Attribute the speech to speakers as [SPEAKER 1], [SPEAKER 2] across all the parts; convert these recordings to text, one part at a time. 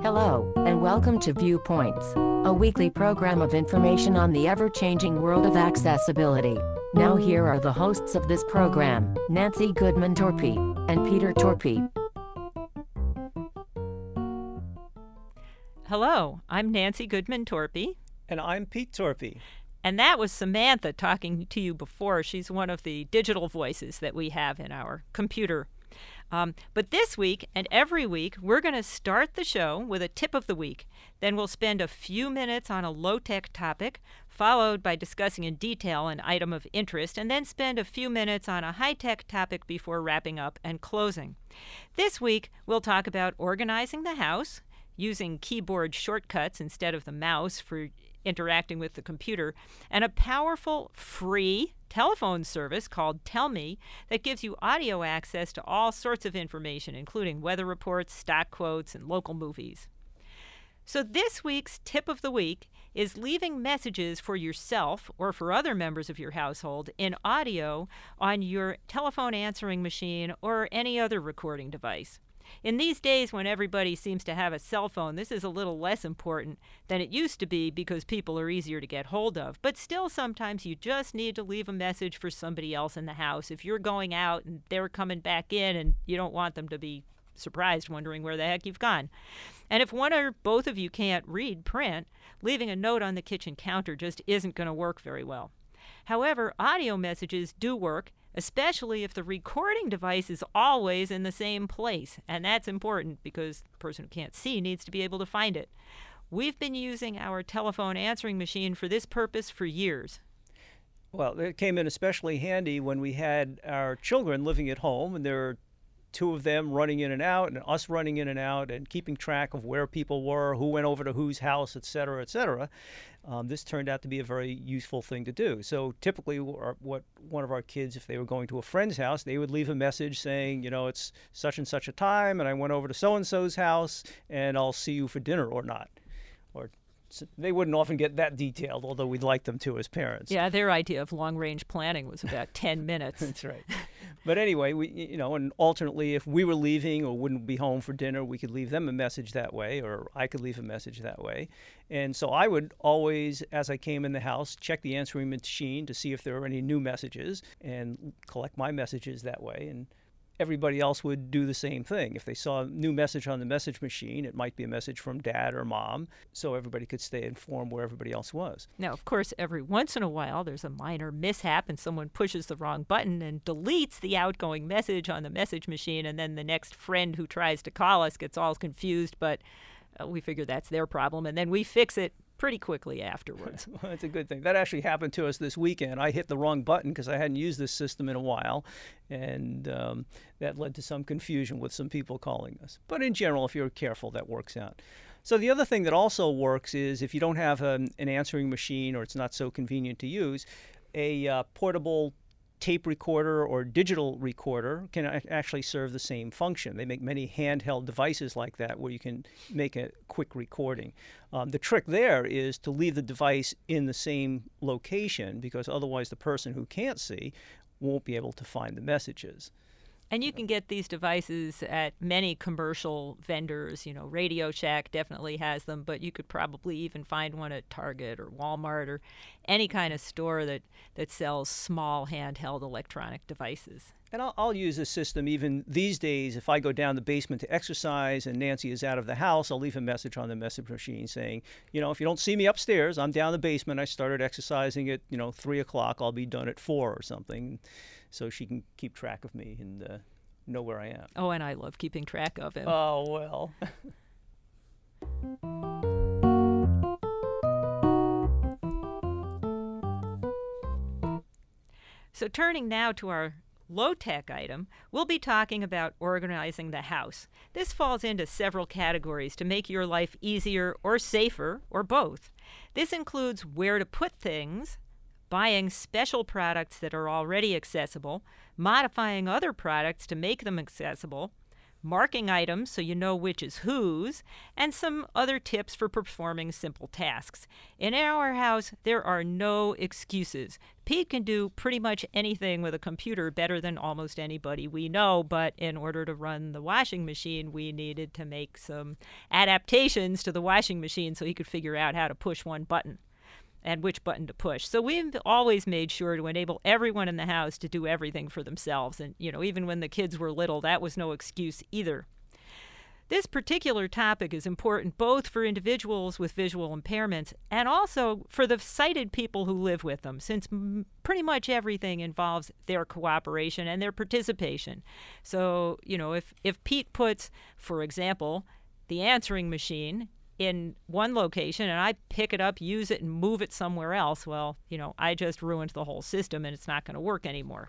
[SPEAKER 1] Hello, and welcome to Viewpoints, a weekly program of information on the ever-changing world of accessibility. Now here are the hosts of this program, Nancy Goodman Torpey and Peter Torpey.
[SPEAKER 2] Hello, I'm Nancy Goodman Torpey.
[SPEAKER 3] And I'm Pete Torpey.
[SPEAKER 2] And that was Samantha talking to you before. She's one of the digital voices that we have in our computer. But this week and every week, we're going to start the show with a tip of the week. Then we'll spend a few minutes on a low-tech topic, followed by discussing in detail an item of interest, and then spend a few minutes on a high-tech topic before wrapping up and closing. This week, we'll talk about organizing the house, using keyboard shortcuts instead of the mouse for interacting with the computer, and a powerful free telephone service called Tell Me that gives you audio access to all sorts of information, including weather reports, stock quotes, and local movies. So this week's tip of the week is leaving messages for yourself or for other members of your household in audio on your telephone answering machine or any other recording device. In these days when everybody seems to have a cell phone, this is a little less important than it used to be because people are easier to get hold of. But still, sometimes you just need to leave a message for somebody else in the house. If you're going out and they're coming back in and you don't want them to be surprised wondering where the heck you've gone. And if one or both of you can't read print, leaving a note on the kitchen counter just isn't going to work very well. However, audio messages do work, especially if the recording device is always in the same place. And that's important because the person who can't see needs to be able to find it. We've been using our telephone answering machine for this purpose for years.
[SPEAKER 3] Well, it came in especially handy when we had our children living at home, and there were two of them running in and out, and us running in and out, and keeping track of where people were, who went over to whose house, et cetera, et cetera. This turned out to be a very useful thing to do. So typically what one of our kids, if they were going to a friend's house, they would leave a message saying, you know, it's such and such a time, and I went over to so-and-so's house, and I'll see you for dinner or not. Or they wouldn't often get that detailed, although we'd like them to as parents.
[SPEAKER 2] Yeah, their idea of long-range planning was about 10 minutes.
[SPEAKER 3] That's right. But anyway, and alternately, if we were leaving or wouldn't be home for dinner, we could leave them a message that way, or I could leave a message that way. And so I would always, as I came in the house, check the answering machine to see if there were any new messages and collect my messages that way. And everybody else would do the same thing. If they saw a new message on the message machine, it might be a message from dad or mom, so everybody could stay informed where everybody else was.
[SPEAKER 2] Now, of course, every once in a while, there's a minor mishap and someone pushes the wrong button and deletes the outgoing message on the message machine, and then the next friend who tries to call us gets all confused, but we figure that's their problem, and then we fix it pretty quickly afterwards.
[SPEAKER 3] Well, that's a good thing. That actually happened to us this weekend. I hit the wrong button because I hadn't used this system in a while, and that led to some confusion with some people calling us. But in general, if you're careful, that works out. So the other thing that also works is if you don't have an answering machine or it's not so convenient to use, a portable tape recorder or digital recorder can actually serve the same function. They make many handheld devices like that where you can make a quick recording. The trick there is to leave the device in the same location because otherwise the person who can't see won't be able to find the messages.
[SPEAKER 2] And you can get these devices at many commercial vendors. You know, Radio Shack definitely has them, but you could probably even find one at Target or Walmart or any kind of store that sells small handheld electronic devices.
[SPEAKER 3] And I'll use this system even these days. If I go down the basement to exercise and Nancy is out of the house, I'll leave a message on the message machine saying, you know, if you don't see me upstairs, I'm down the basement. I started exercising at, 3 o'clock. I'll be done at 4 or something. So she can keep track of me and know where I am.
[SPEAKER 2] Oh, and I love keeping track of him.
[SPEAKER 3] Oh, well.
[SPEAKER 2] So turning now to our low-tech item, we'll be talking about organizing the house. This falls into several categories to make your life easier or safer or both. This includes where to put things, buying special products that are already accessible, modifying other products to make them accessible, marking items so you know which is whose, and some other tips for performing simple tasks. In our house, there are no excuses. Pete can do pretty much anything with a computer better than almost anybody we know, but in order to run the washing machine, we needed to make some adaptations to the washing machine so he could figure out how to push one button and which button to push. So we've always made sure to enable everyone in the house to do everything for themselves. And, even when the kids were little, that was no excuse either. This particular topic is important both for individuals with visual impairments and also for the sighted people who live with them, since pretty much everything involves their cooperation and their participation. So, if Pete puts, for example, the answering machine in one location and I pick it up, use it, and move it somewhere else, well, I just ruined the whole system and it's not going to work anymore.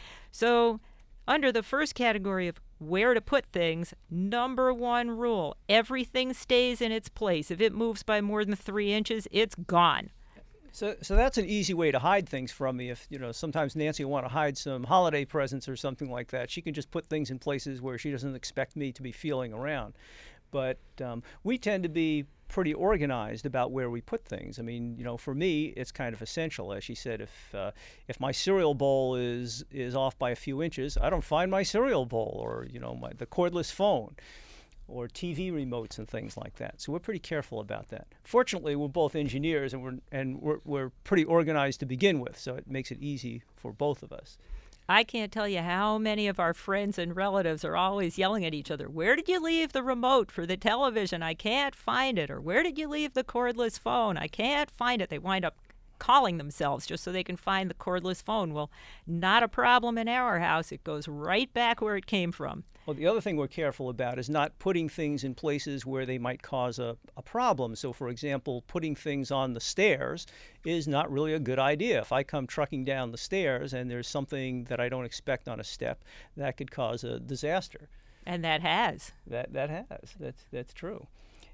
[SPEAKER 2] So under the first category of where to put things, number one rule, everything stays in its place. If it moves by more than 3 inches, it's gone.
[SPEAKER 3] So that's an easy way to hide things from me. If, sometimes Nancy will want to hide some holiday presents or something like that, she can just put things in places where she doesn't expect me to be feeling around. But we tend to be pretty organized about where we put things. I mean, for me, it's kind of essential. As she said, if my cereal bowl is off by a few inches, I don't find my cereal bowl, or the cordless phone, or TV remotes and things like that. So we're pretty careful about that. Fortunately, we're both engineers, and we're pretty organized to begin with, so it makes it easy for both of us.
[SPEAKER 2] I can't tell you how many of our friends and relatives are always yelling at each other, "Where did you leave the remote for the television? I can't find it." Or, "Where did you leave the cordless phone? I can't find it." They wind up calling themselves just so they can find the cordless phone. Well, not a problem in our house. It goes right back where it came from.
[SPEAKER 3] Well, the other thing we're careful about is not putting things in places where they might cause a problem. So, for example, putting things on the stairs is not really a good idea. If I come trucking down the stairs and there's something that I don't expect on a step, that could cause a disaster.
[SPEAKER 2] And that has.
[SPEAKER 3] That has. That's true.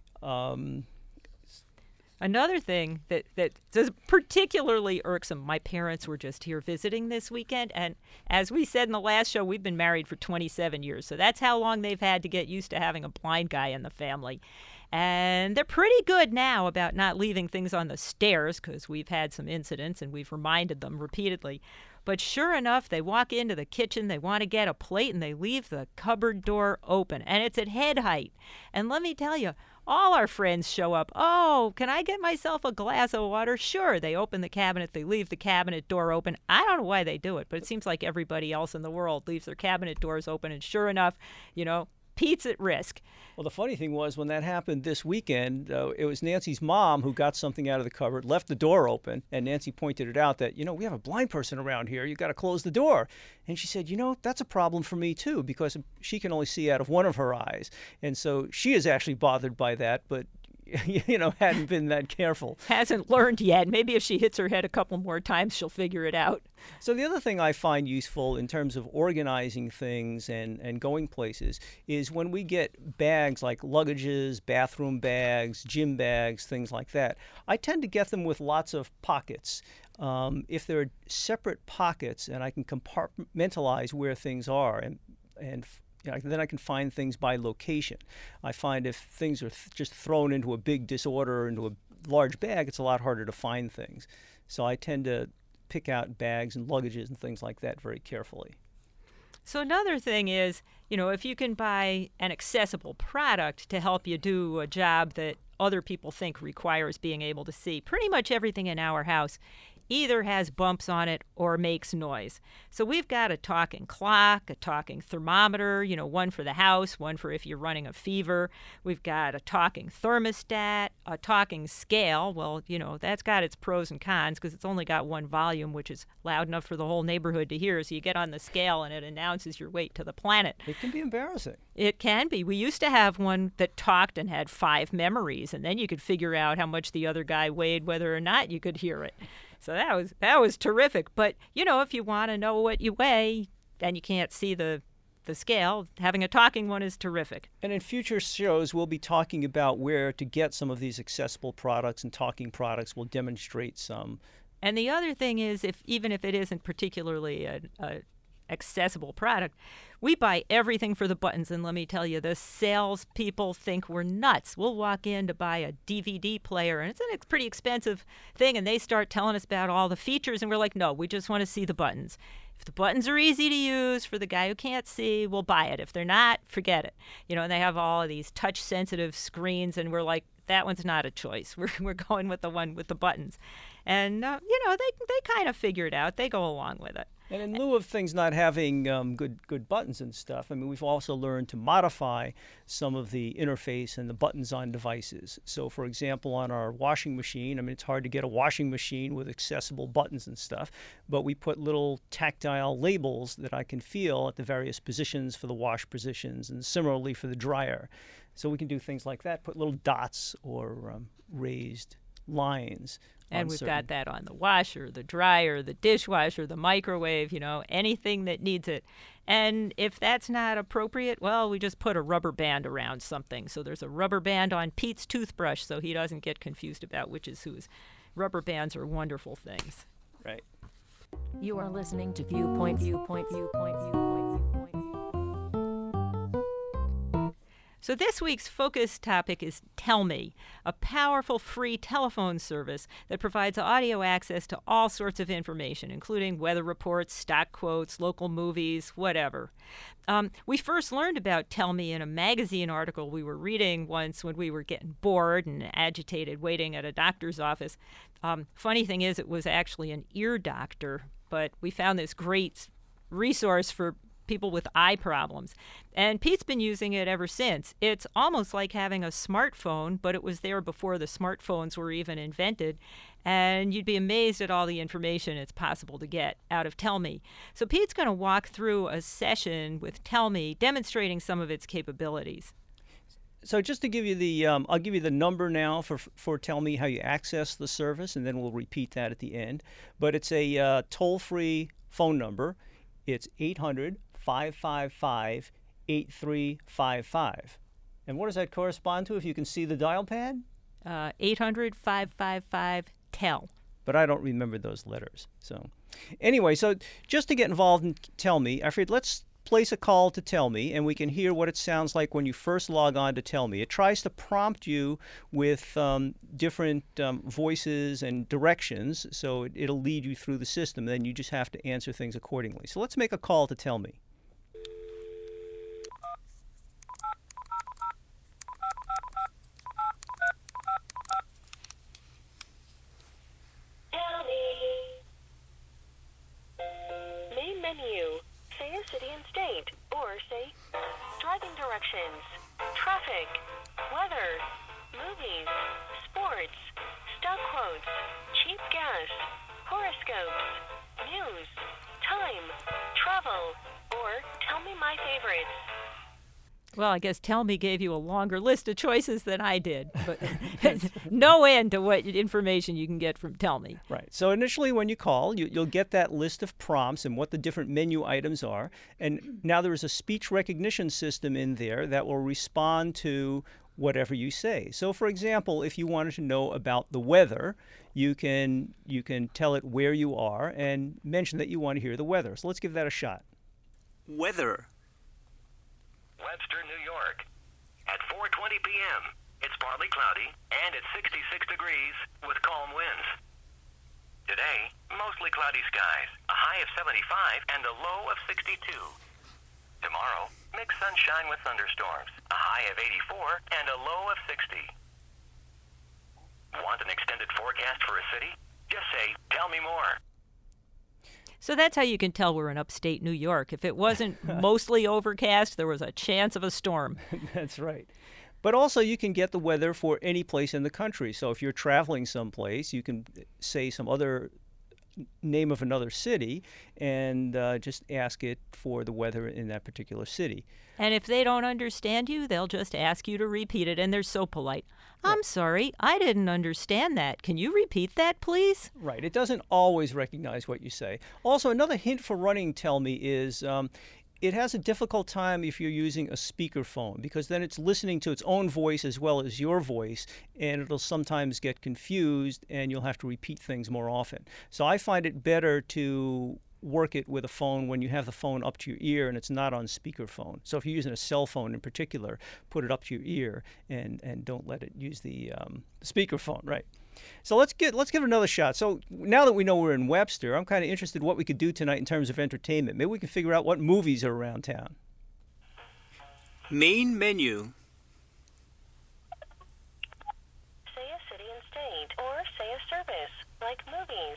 [SPEAKER 2] Another thing that's particularly irksome, my parents were just here visiting this weekend, and as we said in the last show, we've been married for 27 years, so that's how long they've had to get used to having a blind guy in the family. And they're pretty good now about not leaving things on the stairs, because we've had some incidents and we've reminded them repeatedly. But sure enough, they walk into the kitchen, they want to get a plate, and they leave the cupboard door open, and it's at head height. And let me tell you, all our friends show up. "Oh, can I get myself a glass of water?" Sure. They open the cabinet. They leave the cabinet door open. I don't know why they do it, but it seems like everybody else in the world leaves their cabinet doors open. And sure enough, Pete's at risk.
[SPEAKER 3] Well, the funny thing was when that happened this weekend, it was Nancy's mom who got something out of the cupboard, left the door open, and Nancy pointed it out that, we have a blind person around here. You got to close the door. And she said, that's a problem for me too, because she can only see out of one of her eyes. And so she is actually bothered by that, but hadn't been that careful.
[SPEAKER 2] Hasn't learned yet. Maybe if she hits her head a couple more times, she'll figure it out.
[SPEAKER 3] So the other thing I find useful in terms of organizing things and going places is when we get bags like luggages, bathroom bags, gym bags, things like that, I tend to get them with lots of pockets. If there are separate pockets and I can compartmentalize where things are and then I can find things by location. I find if things are just thrown into a big disorder, into a large bag, it's a lot harder to find things. So I tend to pick out bags and luggages and things like that very carefully.
[SPEAKER 2] So another thing is, if you can buy an accessible product to help you do a job that other people think requires being able to see, pretty much everything in our house either has bumps on it or makes noise. So we've got a talking clock, a talking thermometer, one for the house, one for if you're running a fever. We've got a talking thermostat, a talking scale. Well, that's got its pros and cons because it's only got one volume, which is loud enough for the whole neighborhood to hear. So you get on the scale and it announces your weight to the planet.
[SPEAKER 3] It can be embarrassing.
[SPEAKER 2] It can be. We used to have one that talked and had 5 memories, and then you could figure out how much the other guy weighed, whether or not you could hear it. So that was terrific. But, if you want to know what you weigh and you can't see the scale, having a talking one is terrific.
[SPEAKER 3] And in future shows, we'll be talking about where to get some of these accessible products and talking products. We'll demonstrate some.
[SPEAKER 2] And the other thing is, even if it isn't particularly a accessible product. We buy everything for the buttons, and let me tell you, the salespeople think we're nuts. We'll walk in to buy a DVD player, and it's a pretty expensive thing, and they start telling us about all the features, and we're like, no, we just want to see the buttons. If the buttons are easy to use for the guy who can't see, we'll buy it. If they're not, forget it. And they have all of these touch-sensitive screens, and we're like, that one's not a choice. We're going with the one with the buttons. And, they kind of figure it out. They go along with it.
[SPEAKER 3] And in lieu of things not having good buttons and stuff, we've also learned to modify some of the interface and the buttons on devices. So, for example, on our washing machine, it's hard to get a washing machine with accessible buttons and stuff, but we put little tactile labels that I can feel at the various positions for the wash positions, and similarly for the dryer. So we can do things like that, put little dots or raised lines.
[SPEAKER 2] And we've got that on the washer, the dryer, the dishwasher, the microwave, anything that needs it. And if that's not appropriate, well, we just put a rubber band around something. So there's a rubber band on Pete's toothbrush so he doesn't get confused about which is whose. Rubber bands are wonderful things.
[SPEAKER 3] Right.
[SPEAKER 1] You are listening to Viewpoint.
[SPEAKER 2] So this week's focus topic is Tell Me, a powerful free telephone service that provides audio access to all sorts of information, including weather reports, stock quotes, local movies, whatever. We first learned about Tell Me in a magazine article we were reading once when we were getting bored and agitated waiting at a doctor's office. Funny thing is, it was actually an ear doctor, but we found this great resource for people with eye problems. And Pete's been using it ever since. It's almost like having a smartphone, but it was there before the smartphones were even invented. And you'd be amazed at all the information it's possible to get out of Tell Me. So Pete's going to walk through a session with Tell Me, demonstrating some of its capabilities.
[SPEAKER 3] So just to give you I'll give you the number now for Tell Me how you access the service, and then we'll repeat that at the end. But it's a toll-free phone number. It's 800-555-8355. And what does that correspond to if you can see the dial pad?
[SPEAKER 2] 800-555-TELL.
[SPEAKER 3] But I don't remember those letters. So anyway, so just to get involved in Tell Me, I figured let's place a call to Tell Me, and we can hear what it sounds like when you first log on to Tell Me. It tries to prompt you with different voices and directions, so it'll lead you through the system, and then you just have to answer things accordingly. So let's make a call to Tell Me.
[SPEAKER 4] Tell me. Main menu. Say a city and state, or say driving directions, traffic, weather, movies, sports, stock quotes, cheap gas, horoscopes, news, time, travel, or tell me my favorites.
[SPEAKER 2] Well, I guess Tell Me gave you a longer list of choices than I did, but no end to what information you can get from Tell Me.
[SPEAKER 3] Right. So initially when you call, you'll get that list of prompts and what the different menu items are. And now there is a speech recognition system in there that will respond to whatever you say. So for example, if you wanted to know about the weather, you can tell it where you are and mention that you want to hear the weather. So let's give that a shot.
[SPEAKER 5] Weather.
[SPEAKER 6] Webster, New York. At 4:20 p.m., it's partly cloudy and it's 66 degrees with calm winds. Today, mostly cloudy skies, a high of 75 and a low of 62. Tomorrow, mixed sunshine with thunderstorms, a high of 84 and a low of 60. Want an extended forecast for a city? Just say, "Tell me more."
[SPEAKER 2] So that's how you can tell we're in upstate New York. If it wasn't mostly overcast, there was a chance of a storm.
[SPEAKER 3] That's right. But also you can get the weather for any place in the country. So if you're traveling someplace, you can say some other name of another city and just ask it for the weather in that particular city.
[SPEAKER 2] And if they don't understand you, they'll just ask you to repeat it, and they're so polite. I'm sorry, I didn't understand that. Can you repeat that, please?
[SPEAKER 3] Right. It doesn't always recognize what you say. Also, another hint for running Tell Me is it has a difficult time if you're using a speakerphone, because then it's listening to its own voice as well as your voice, and it'll sometimes get confused and you'll have to repeat things more often. So I find it better to work it with a phone when you have the phone up to your ear and it's not on speakerphone. So if you're using a cell phone in particular, put it up to your ear and don't let it use the speakerphone, right? So let's give it another shot. So now that we know we're in Webster, I'm kind of interested in what we could do tonight in terms of entertainment. Maybe we can figure out what movies are around town.
[SPEAKER 5] Main menu.
[SPEAKER 4] Say a city and state, or say a service, like movies.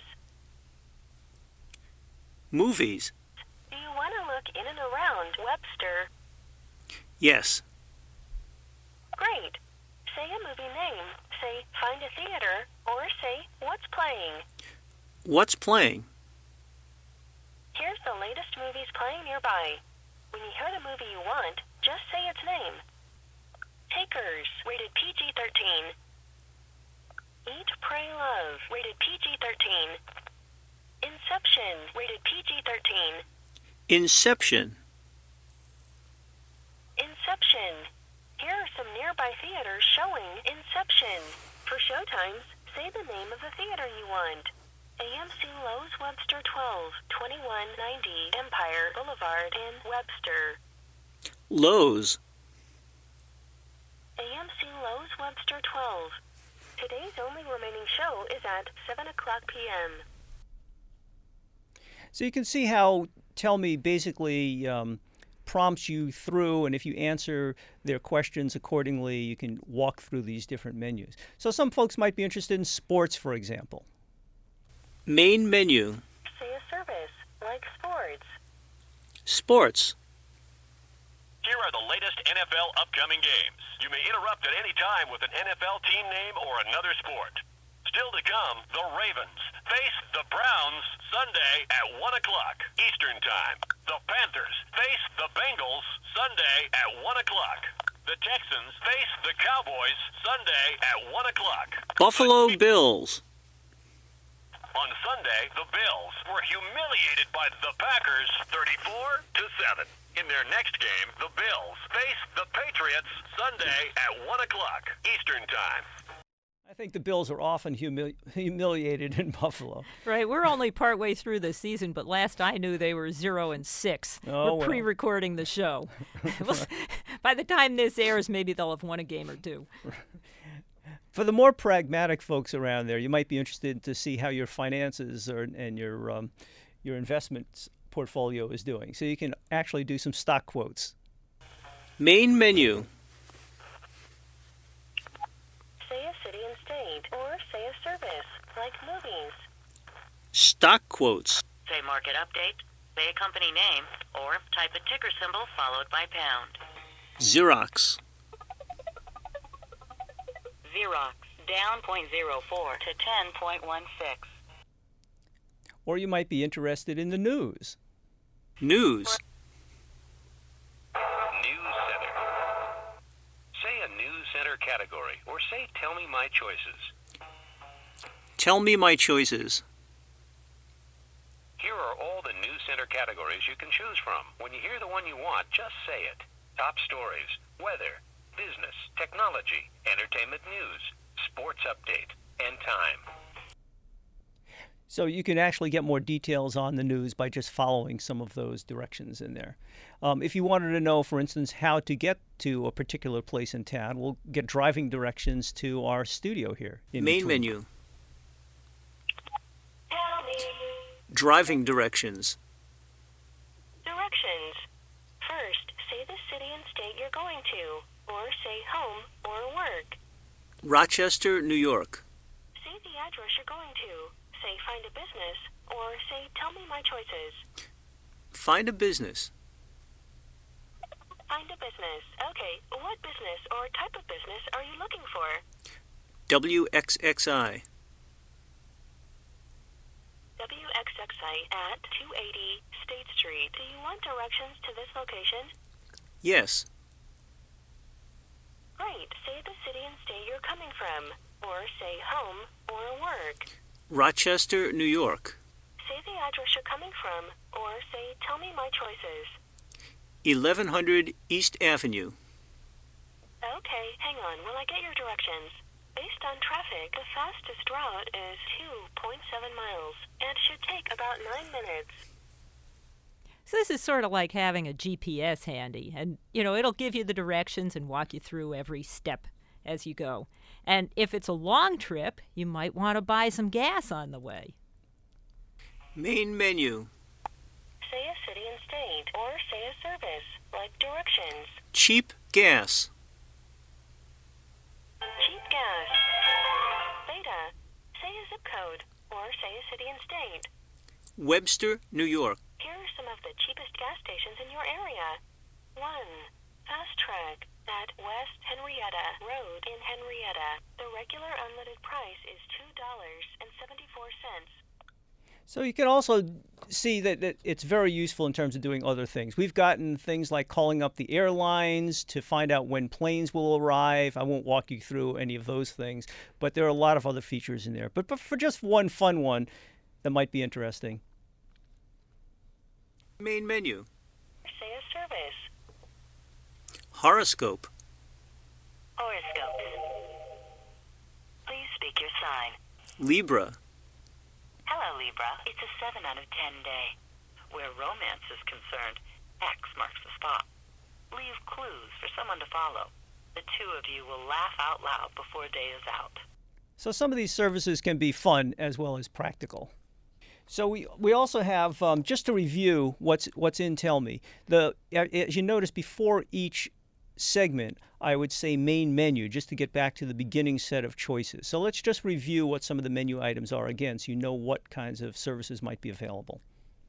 [SPEAKER 5] Movies.
[SPEAKER 4] Do you want to look in and around Webster?
[SPEAKER 5] Yes.
[SPEAKER 4] Great. Say a movie name. Say, find a theater, or say, what's playing.
[SPEAKER 5] What's playing?
[SPEAKER 4] Here's the latest movies playing nearby. When you hear the movie you want, just say its name. Takers, rated PG-13. Eat, Pray, Love, rated PG-13. Inception, rated PG-13.
[SPEAKER 5] Inception.
[SPEAKER 4] Inception. Here are some nearby theaters showing Inception. For showtimes, say the name of the theater you want. AMC Lowe's Webster 12, 2190 Empire Boulevard in Webster.
[SPEAKER 5] Lowe's.
[SPEAKER 4] AMC Lowe's Webster 12. Today's only remaining show is at 7 o'clock p.m.
[SPEAKER 3] So you can see how Tell Me basically prompts you through, and if you answer their questions accordingly, you can walk through these different menus. So some folks might be interested in sports, for example.
[SPEAKER 5] Main menu.
[SPEAKER 4] Say a service, like sports.
[SPEAKER 5] Sports.
[SPEAKER 6] Here are the latest NFL upcoming games. You may interrupt at any time with an NFL team name or another sport. Still to come, the Ravens face the Browns Sunday at 1 o'clock Eastern Time. The Panthers face the Bengals Sunday at 1 o'clock. The Texans face the Cowboys Sunday at 1 o'clock.
[SPEAKER 5] Buffalo Bills.
[SPEAKER 6] On Sunday, the Bills were humiliated by the Packers 34-7. In their next game, the Bills face the Patriots Sunday at 1 o'clock Eastern Time.
[SPEAKER 3] I think the Bills are often humiliated in Buffalo.
[SPEAKER 2] Right, we're only partway through the season, but last I knew they were 0-6.
[SPEAKER 3] Oh,
[SPEAKER 2] we're pre-recording the show. By the time this airs, maybe they'll have won a game or two.
[SPEAKER 3] For the more pragmatic folks around there, you might be interested to see how your finances and your investments portfolio is doing. So you can actually do some stock quotes.
[SPEAKER 5] Main menu.
[SPEAKER 4] Say a city and state, or say a service, like movies.
[SPEAKER 5] Stock quotes.
[SPEAKER 7] Say market update, say a company name, or type a ticker symbol followed by pound.
[SPEAKER 5] Xerox.
[SPEAKER 7] Xerox, down 0.04 to 10.16.
[SPEAKER 3] Or you might be interested in the news.
[SPEAKER 5] News.
[SPEAKER 6] News Center. Say a news center category, or say tell me my choices.
[SPEAKER 5] Tell me my choices.
[SPEAKER 6] Here are all the news center categories you can choose from. When you hear the one you want, just say it. Top stories, weather, business, technology, entertainment news, sports update, and time.
[SPEAKER 3] So you can actually get more details on the news by just following some of those directions in there. If you wanted to know, for instance, how to get to a particular place in town, we'll get driving directions to our studio here.
[SPEAKER 5] Main menu.
[SPEAKER 4] Tell me.
[SPEAKER 5] Driving directions.
[SPEAKER 4] Directions. First, say the city and state you're going to, or say home or work.
[SPEAKER 5] Rochester, New York.
[SPEAKER 4] Say the address you're going to. Say find a business, or say tell me my choices.
[SPEAKER 5] Find a business.
[SPEAKER 4] Find a business. Okay, what business or type of business are you looking for?
[SPEAKER 5] WXXI.
[SPEAKER 4] WXXI at 280 State Street. Do you want directions to this location?
[SPEAKER 5] Yes.
[SPEAKER 4] Great. Say the city and state you're coming from, or say home or work.
[SPEAKER 5] Rochester, New York.
[SPEAKER 4] Say the address you're coming from, or say tell me my choices.
[SPEAKER 5] 1100 East Avenue.
[SPEAKER 4] Okay, hang on. Will I get your directions? Based on traffic, the fastest route is 2.7 miles and should take about 9 minutes.
[SPEAKER 2] So this is sort of like having a GPS handy, and it'll give you the directions and walk you through every step as you go. And if it's a long trip, you might want to buy some gas on the way.
[SPEAKER 5] Main menu.
[SPEAKER 4] Say a city and state, or say a service, like directions.
[SPEAKER 5] Cheap gas.
[SPEAKER 4] Cheap gas. Beta. Say a zip code, or say a city and state.
[SPEAKER 5] Webster, New York.
[SPEAKER 4] Here are some of the cheapest gas stations in your area. 1. Fast Track at West Henrietta Road in Henrietta. The regular unleaded price is $2.74.
[SPEAKER 3] So you can also see that it's very useful in terms of doing other things. We've gotten things like calling up the airlines to find out when planes will arrive. I won't walk you through any of those things, but there are a lot of other features in there. But for just one fun one that might be interesting.
[SPEAKER 5] Main menu.
[SPEAKER 4] Say a service.
[SPEAKER 5] Horoscope.
[SPEAKER 7] Horoscopes. Please speak your sign.
[SPEAKER 5] Libra.
[SPEAKER 7] Hello, Libra. It's a 7 out of 10 day. Where romance is concerned, X marks the spot. Leave clues for someone to follow. The two of you will laugh out loud before day is out.
[SPEAKER 3] So some of these services can be fun as well as practical. So we also have, just to review what's in Tell Me, as you notice before each segment, I would say main menu, just to get back to the beginning set of choices. So let's just review what some of the menu items are again, so you know what kinds of services might be available.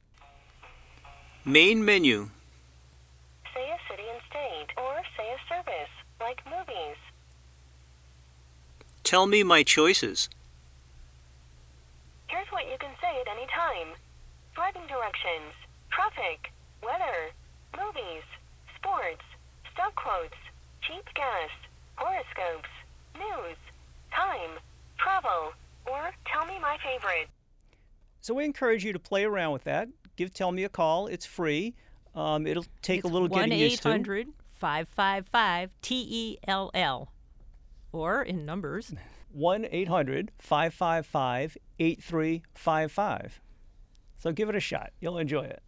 [SPEAKER 5] Main menu.
[SPEAKER 4] Say a city and state, or say a service, like movies.
[SPEAKER 5] Tell me my choices.
[SPEAKER 4] Here's what you can say at any time. Driving directions, traffic, weather, movies, sports, stock quotes, cheap gas, horoscopes, news, time, travel, or tell me my favorite.
[SPEAKER 3] So we encourage you to play around with that. Give Tell Me a call. It's free. It'll take a little getting used to.
[SPEAKER 2] 1-800-555-TELL. Or in numbers.
[SPEAKER 3] 1-800-555-8355. So give it a shot. You'll enjoy it.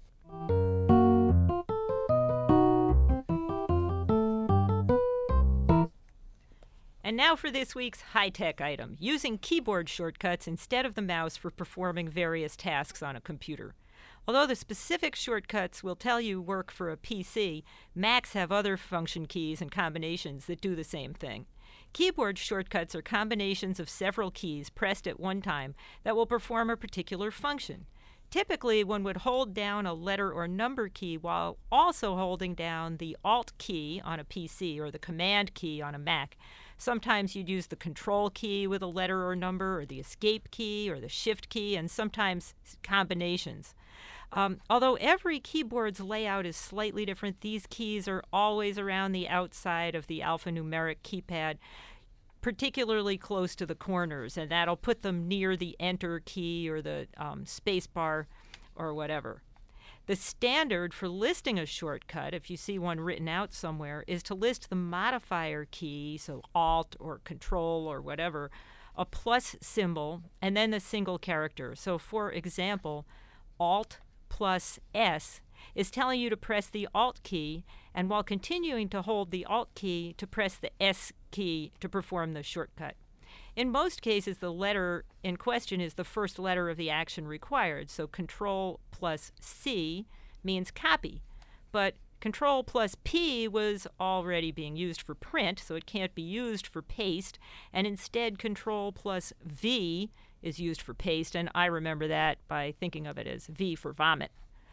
[SPEAKER 2] And now for this week's high-tech item, using keyboard shortcuts instead of the mouse for performing various tasks on a computer. Although the specific shortcuts will tell you work for a PC, Macs have other function keys and combinations that do the same thing. Keyboard shortcuts are combinations of several keys pressed at one time that will perform a particular function. Typically, one would hold down a letter or number key while also holding down the Alt key on a PC or the Command key on a Mac. Sometimes you'd use the Control key with a letter or number, or the Escape key, or the Shift key, and sometimes combinations. Although every keyboard's layout is slightly different, these keys are always around the outside of the alphanumeric keypad, particularly close to the corners, and that'll put them near the Enter key or the space bar or whatever. The standard for listing a shortcut, if you see one written out somewhere, is to list the modifier key, so Alt or Control or whatever, a plus symbol, and then the single character. So for example, Alt plus S is telling you to press the Alt key, and while continuing to hold the Alt key, to press the S key to perform the shortcut. In most cases, the letter in question is the first letter of the action required, so Control plus C means copy. But Control plus P was already being used for print, so it can't be used for paste, and instead Control plus V is used for paste, and I remember that by thinking of it as V for vomit.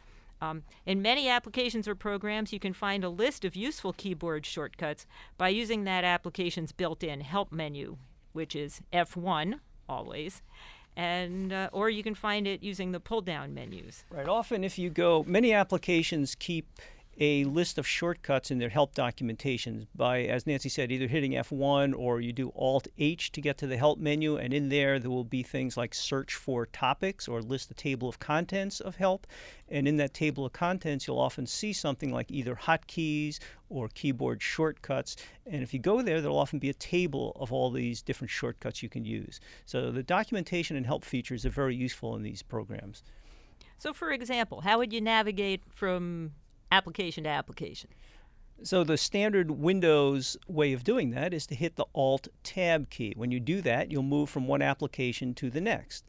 [SPEAKER 2] In many applications or programs, you can find a list of useful keyboard shortcuts by using that application's built-in help menu, which is F1 always, and or you can find it using the pull-down menus.
[SPEAKER 3] Right. Often if you go, many applications keep a list of shortcuts in their help documentations by, as Nancy said, either hitting F1 or you do Alt-H to get to the help menu, and in there will be things like search for topics or list the table of contents of help. And in that table of contents, you'll often see something like either hotkeys or keyboard shortcuts. And if you go there, there'll often be a table of all these different shortcuts you can use. So the documentation and help features are very useful in these programs.
[SPEAKER 2] So, for example, how would you navigate from application to application?
[SPEAKER 3] So the standard Windows way of doing that is to hit the Alt-Tab key. When you do that, you'll move from one application to the next.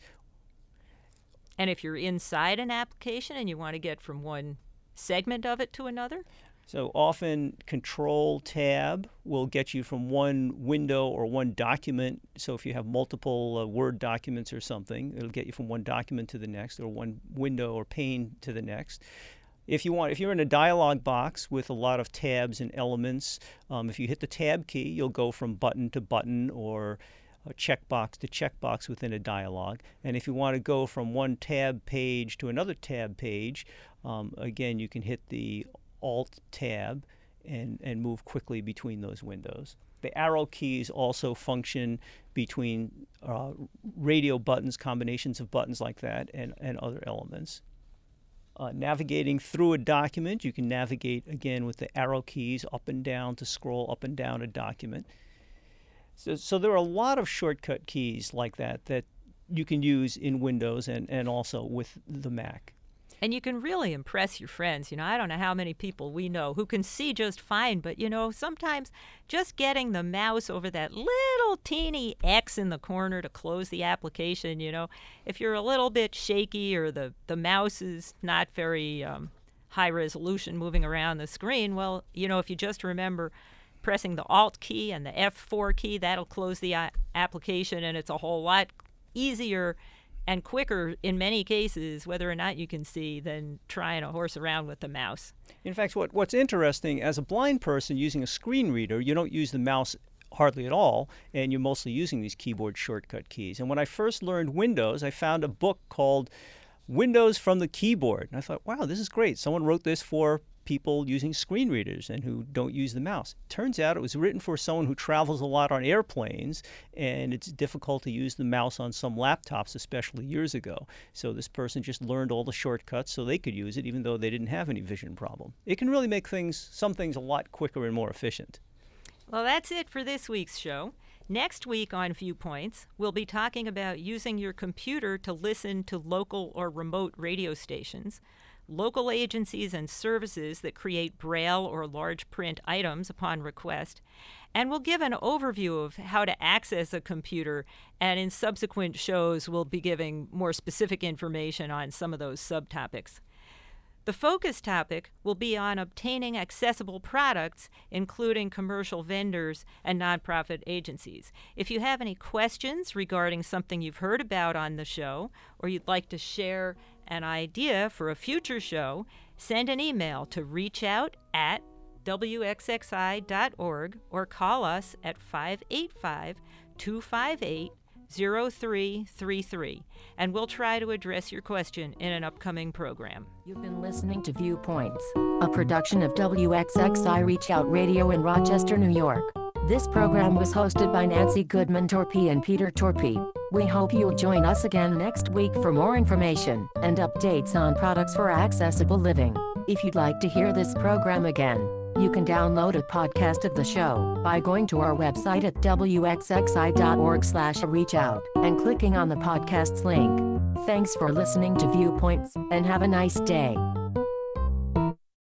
[SPEAKER 2] And if you're inside an application and you want to get from one segment of it to another?
[SPEAKER 3] So often Control-Tab will get you from one window or one document. So if you have multiple Word documents or something, it'll get you from one document to the next, or one window or pane to the next. If you're in a dialog box with a lot of tabs and elements, if you hit the Tab key, you'll go from button to button or checkbox to checkbox within a dialog. And if you want to go from one tab page to another tab page, again, you can hit the Alt-Tab and move quickly between those windows. The arrow keys also function between radio buttons, combinations of buttons like that, and other elements. Navigating through a document, you can navigate again with the arrow keys up and down to scroll up and down a document. So there are a lot of shortcut keys like that you can use in Windows and also with the Mac.
[SPEAKER 2] And you can really impress your friends. I don't know how many people we know who can see just fine, but, sometimes just getting the mouse over that little teeny X in the corner to close the application, if you're a little bit shaky or the mouse is not very high resolution moving around the screen, well, if you just remember pressing the Alt key and the F4 key, that'll close the application, and it's a whole lot easier and quicker in many cases, whether or not you can see, than trying to horse around with the mouse.
[SPEAKER 3] In fact, what's interesting, as a blind person using a screen reader, you don't use the mouse hardly at all, and you're mostly using these keyboard shortcut keys. And when I first learned Windows, I found a book called Windows from the Keyboard. And I thought, wow, this is great. Someone wrote this for people using screen readers and who don't use the mouse. Turns out it was written for someone who travels a lot on airplanes, and it's difficult to use the mouse on some laptops, especially years ago. So this person just learned all the shortcuts so they could use it even though they didn't have any vision problem. It can really make some things a lot quicker and more efficient.
[SPEAKER 2] Well, that's it for this week's show. Next week on Viewpoints, we'll be talking about using your computer to listen to local or remote radio stations, local agencies and services that create braille or large print items upon request, and we'll give an overview of how to access a computer, and in subsequent shows we'll be giving more specific information on some of those subtopics. The focus topic will be on obtaining accessible products, including commercial vendors and nonprofit agencies. If you have any questions regarding something you've heard about on the show, or you'd like to share an idea for a future show, send an email to reachout@wxxi.org or call us at 585-258-0333, and we'll try to address your question in an upcoming program.
[SPEAKER 1] You've been listening to Viewpoints, a production of WXXI Reach Out Radio in Rochester, New York. This program was hosted by Nancy Goodman Torpey and Peter Torpey. We hope you'll join us again next week for more information and updates on products for accessible living. If you'd like to hear this program again, you can download a podcast of the show by going to our website at wxxi.org/reachout and clicking on the podcasts link. Thanks for listening to Viewpoints, and have a nice day.